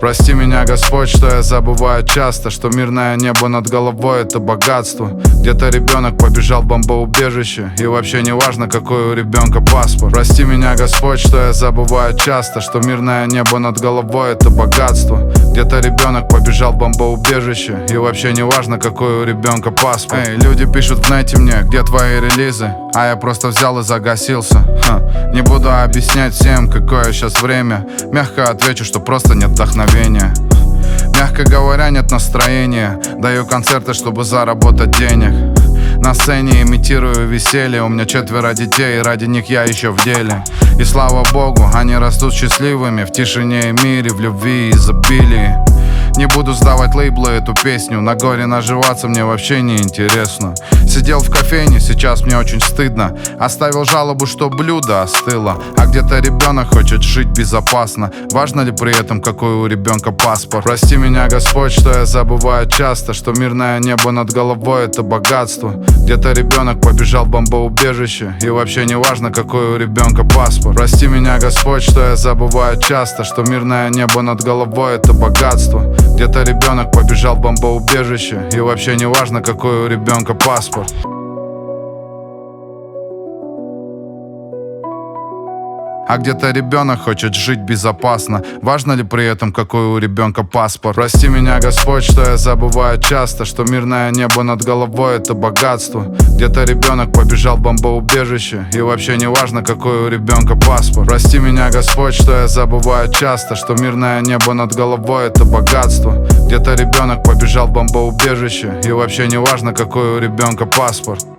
Прости меня, Господь, что я забываю часто, что мирное небо над головой — это богатство. Где-то ребенок побежал в бомбоубежище, и вообще не важно, какой у ребенка паспорт. Прости меня, Господь, что я забываю часто, что мирное небо над головой — это богатство. Где-то ребенок побежал в бомбоубежище, и вообще не важно, какой у ребенка паспорт. Эй, люди пишут в нете мне, где твои релизы, а я просто взял и загасился. Не буду объяснять всем, какое сейчас время. Мягко отвечу, что просто нет вдохновения. Мягко говоря, нет настроения. Даю концерты, чтобы заработать денег. На сцене имитирую веселье. У меня 4 детей, и ради них я еще в деле. И слава Богу, они растут счастливыми в тишине и мире, в любви и изобилии. Не буду сдавать лейблы эту песню. На горе наживаться мне вообще не интересно. Сидел в кофейне, сейчас мне очень стыдно. Оставил жалобу, что блюдо остыло. А где-то ребенок хочет жить безопасно. Важно ли при этом, какой у ребенка паспорт? Прости меня, Господь, что я забываю часто, что мирное небо над головой — это богатство. Где-то ребенок побежал в бомбоубежище, и вообще не важно, какой у ребенка паспорт. Прости меня, Господь, что я забываю часто, что мирное небо над головой — это богатство. Где-то ребенок побежал в бомбоубежище, и вообще не важно, какой у ребенка паспорт. А где-то ребенок хочет жить безопасно. Важно ли при этом, какой у ребенка паспорт? Прости меня, Господь, что я забываю часто, что мирное небо над головой — это богатство. Где-то ребенок побежал в бомбоубежище, и вообще не важно, какой у ребенка паспорт. Прости меня, Господь, что я забываю часто, что мирное небо над головой — это богатство. Где-то ребенок побежал в бомбоубежище, и вообще не важно, какой у ребенка паспорт.